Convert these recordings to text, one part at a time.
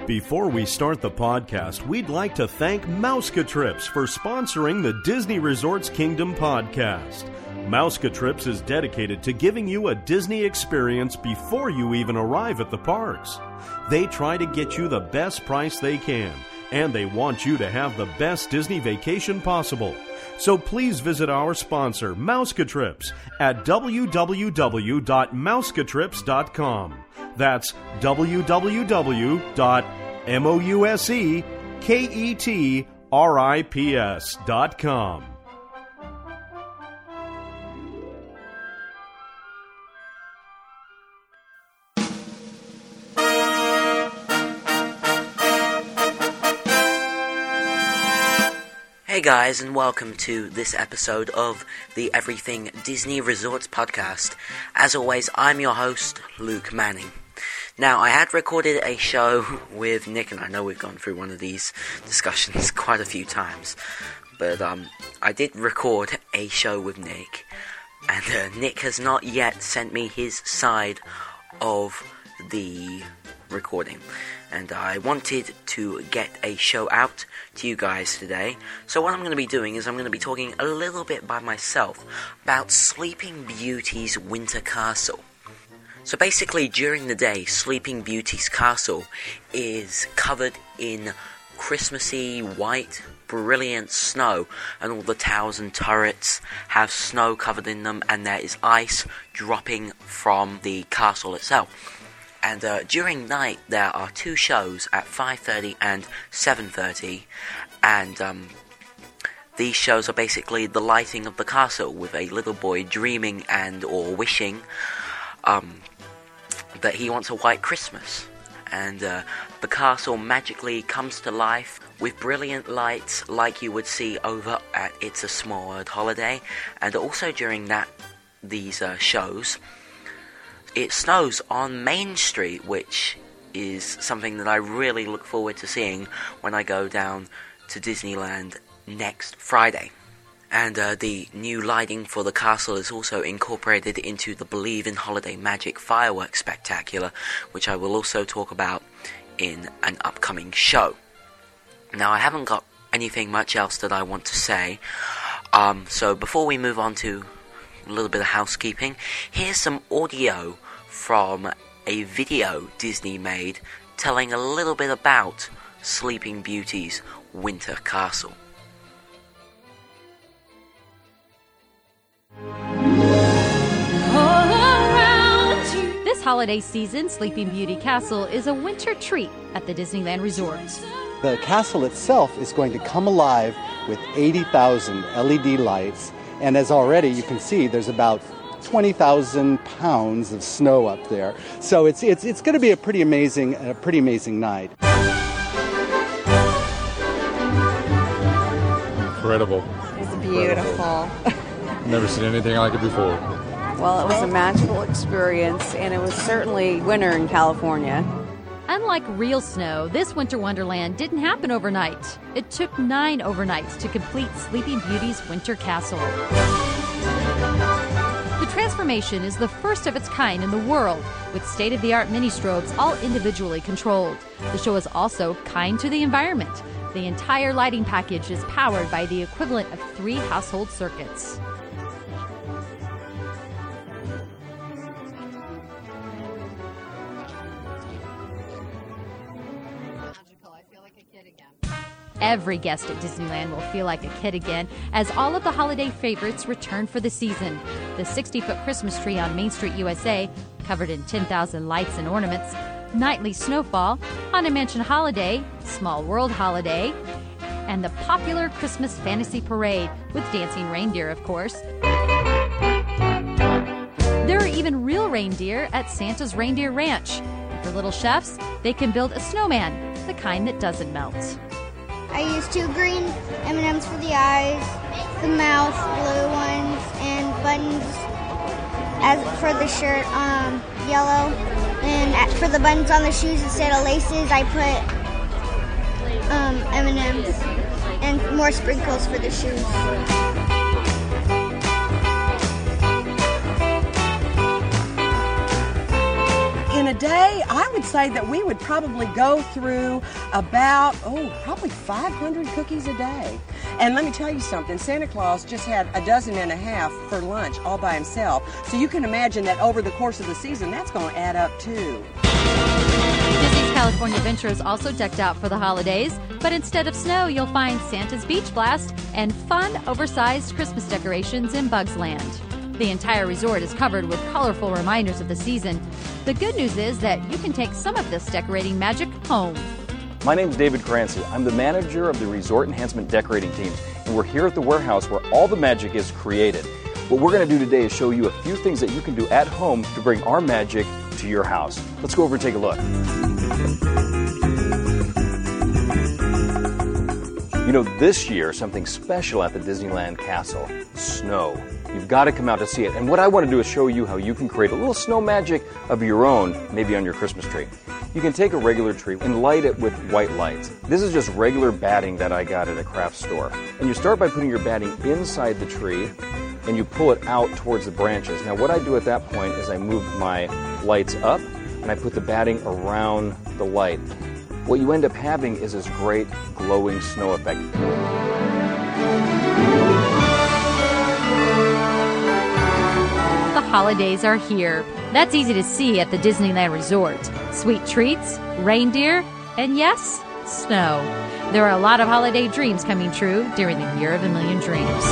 Before we start the podcast, we'd like to thank Mouska Trips for sponsoring the Disney Resorts Kingdom podcast. Mouska Trips is dedicated to giving you a Disney experience before you even arrive at the parks. They try to get you the best price they can, and they want you to have the best Disney vacation possible. So please visit our sponsor, Mouska Trips, at www.mouskatrips.com. That's www.mouskatrips.com. Hey guys, and welcome to this episode of the Everything Disney Resorts podcast. As always, I'm your host, Luke Manning. Now, I had recorded a show with Nick, and I know we've gone through one of these discussions quite a few times, but I did record a show with Nick, and Nick has not yet sent me his side of the recording, and I wanted to get a show out to you guys today. So what I'm going to be doing is I'm going to be talking a little bit by myself about Sleeping Beauty's Winter Castle. So basically, during the day, Sleeping Beauty's castle is covered in Christmassy, white, brilliant snow, and all the towers and turrets have snow covered in them, and there is ice dropping from the castle itself. And during night, there are two shows at 5:30 and 7:30, and these shows are basically the lighting of the castle with a little boy dreaming and or wishing that he wants a white Christmas. And the castle magically comes to life with brilliant lights like you would see over at It's a Small World Holiday. And also during these shows, it snows on Main Street, which is something that I really look forward to seeing when I go down to Disneyland next Friday. And the new lighting for the castle is also incorporated into the Believe in Holiday Magic Fireworks Spectacular, which I will also talk about in an upcoming show. Now, I haven't got anything much else that I want to say, so before we move on to a little bit of housekeeping, here's some audio from a video Disney made telling a little bit about Sleeping Beauty's Winter Castle. This holiday season, Sleeping Beauty Castle is a winter treat at the Disneyland Resort. The castle itself is going to come alive with 80,000 LED lights, and as already you can see, there's about 20,000 pounds of snow up there. So it's going to be a pretty amazing night. Incredible. It's beautiful. Never seen anything like it before. Well, it was a magical experience, and it was certainly winter in California. Unlike real snow, this winter wonderland didn't happen overnight. It took 9 overnights to complete Sleeping Beauty's Winter Castle. The transformation is the first of its kind in the world, with state-of-the-art mini-strobes all individually controlled. The show is also kind to the environment. The entire lighting package is powered by the equivalent of 3 household circuits. Every guest at Disneyland will feel like a kid again as all of the holiday favorites return for the season. The 60-foot Christmas tree on Main Street, USA, covered in 10,000 lights and ornaments, Nightly Snowfall, Haunted Mansion Holiday, Small World Holiday, and the popular Christmas Fantasy Parade, with dancing reindeer, of course. There are even real reindeer at Santa's Reindeer Ranch. And for little chefs, they can build a snowman, the kind that doesn't melt. I used 2 green M&Ms for the eyes, the mouth, blue ones, and buttons. As for the shirt, yellow. And for the buttons on the shoes, instead of laces, I put M&Ms and more sprinkles for the shoes. in a day, I would say that we would probably go through about, probably 500 cookies a day. And let me tell you something, Santa Claus just had 12.5 for lunch all by himself. So you can imagine that over the course of the season, that's going to add up too. Disney's California Adventure is also decked out for the holidays, but instead of snow, you'll find Santa's Beach Blast and fun, oversized Christmas decorations in Bugs Land. The entire resort is covered with colorful reminders of the season. The good news is that you can take some of this decorating magic home. My name's David Crancy. I'm the manager of the Resort Enhancement Decorating Team, and we're here at the warehouse where all the magic is created. What we're going to do today is show you a few things that you can do at home to bring our magic to your house. Let's go over and take a look. You know, this year, something special at the Disneyland Castle, snow. You've got to come out to see it. And what I want to do is show you how you can create a little snow magic of your own, maybe on your Christmas tree. You can take a regular tree and light it with white lights. This is just regular batting that I got at a craft store. And you start by putting your batting inside the tree, and you pull it out towards the branches. Now what I do at that point is I move my lights up, and I put the batting around the light. What you end up having is this great glowing snow effect. The holidays are here. That's easy to see at the Disneyland Resort. Sweet treats, reindeer, and yes, snow. There are a lot of holiday dreams coming true during the Year of a Million Dreams.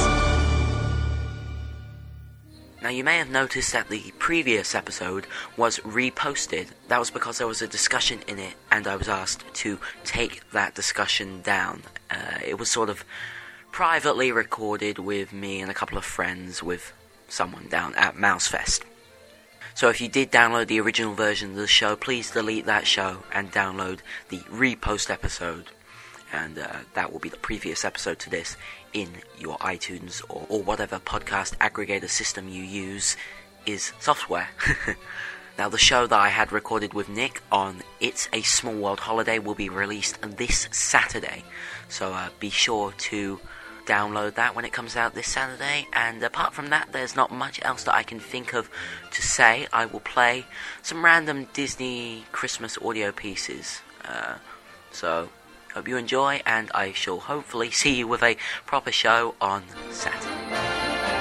Now, you may have noticed that the previous episode was reposted. That was because there was a discussion in it, and I was asked to take that discussion down. It was sort of privately recorded with me and a couple of friends with someone down at Mousefest. So if you did download the original version of the show, please delete that show and download the repost episode. And that will be the previous episode to this in your iTunes or whatever podcast aggregator system you use is software. Now, the show that I had recorded with Nick on It's a Small World Holiday will be released this Saturday. So be sure to download that when it comes out this Saturday. And apart from that, there's not much else that I can think of to say. I will play some random Disney Christmas audio pieces. So hope you enjoy, and I shall hopefully see you with a proper show on Saturday.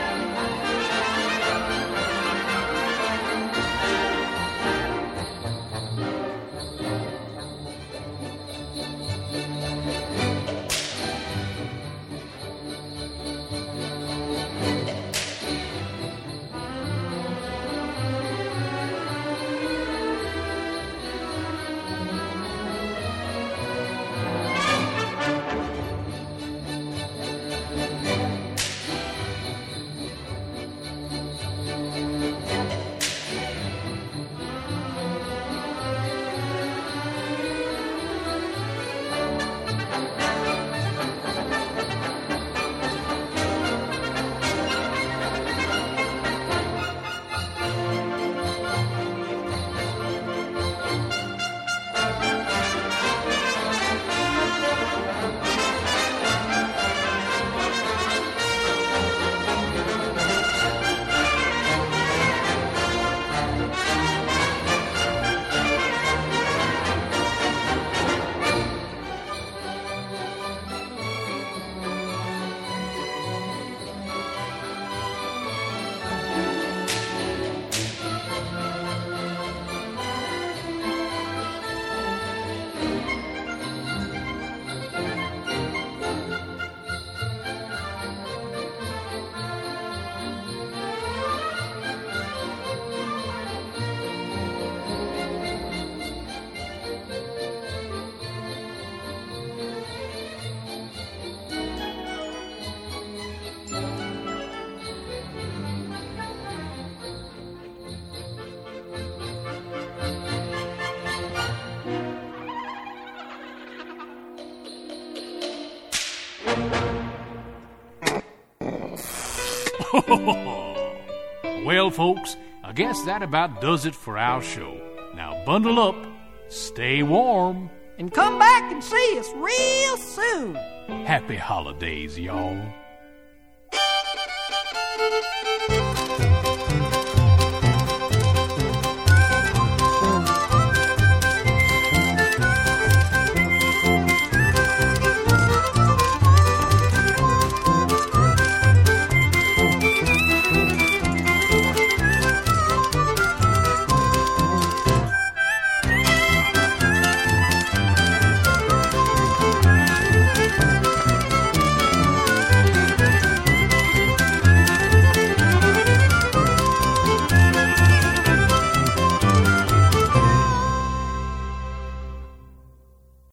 Well, folks, I guess that about does it for our show. Now bundle up, stay warm, and come back and see us real soon. Happy holidays, y'all.